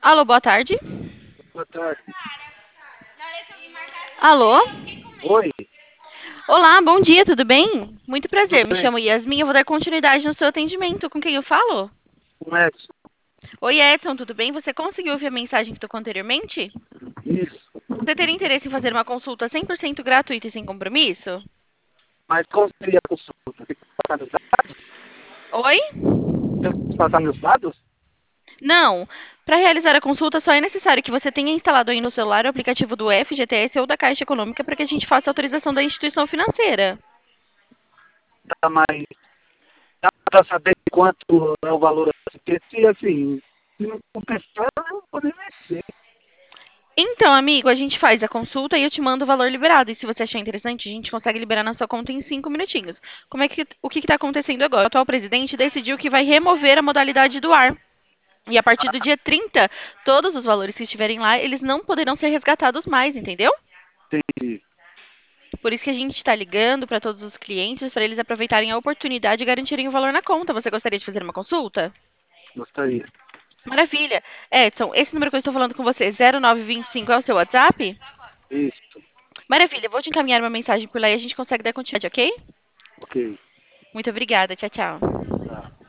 Alô, boa tarde. Boa tarde. Alô? Oi, Olá, bom dia, tudo bem? Muito prazer, tudo me bem? chamo Yasmin, eu vou dar continuidade no seu atendimento. Com quem eu falo? Com Edson? Oi, Edson, tudo bem? Você conseguiu ouvir a mensagem que tocou anteriormente? Isso. Você teria interesse em fazer uma consulta 100% gratuita e sem compromisso? Mas qual seria a consulta? Tem que passar meus dados? Oi? Tem que passar meus dados? Não. Para realizar a consulta, só é necessário que você tenha instalado aí no celular o aplicativo do FGTS ou da Caixa Econômica para que a gente faça a autorização da instituição financeira. Tá, mas dá para saber quanto é o valor assim? Porque se assim, se não compensar, eu não vou poder vencer. Então, amigo, a gente faz a consulta e eu te mando o valor liberado. E se você achar interessante, a gente consegue liberar na sua conta em 5 minutinhos. O que está acontecendo agora? O atual presidente decidiu que vai remover a modalidade do ar. E a partir do dia 30, todos os valores que estiverem lá, eles não poderão ser resgatados mais, entendeu? Entendi. Por isso que a gente está ligando para todos os clientes, para eles aproveitarem a oportunidade e garantirem o valor na conta. Você gostaria de fazer uma consulta? Gostaria. Maravilha. Edson, esse número que eu estou falando com você, 0925, é o seu WhatsApp? Isso. Maravilha, eu vou te encaminhar uma mensagem por lá e a gente consegue dar continuidade, ok? Ok. Muito obrigada. Tchau, tchau. Tá.